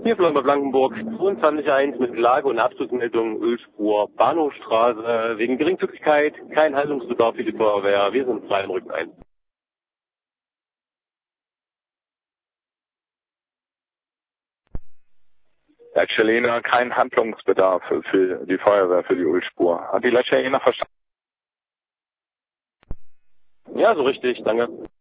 Hier Florian bei Blankenburg, 22.1 mit Lage- und Abschlussmeldung Ölspur Bahnhofstraße. Wegen Geringfügigkeit kein Handlungsbedarf für die Feuerwehr. Wir sind frei im Rücken ein. Herr Celena, kein Handlungsbedarf für die Feuerwehr, für die Ölspur. Hat die Celena verstanden? Ja, so richtig, danke.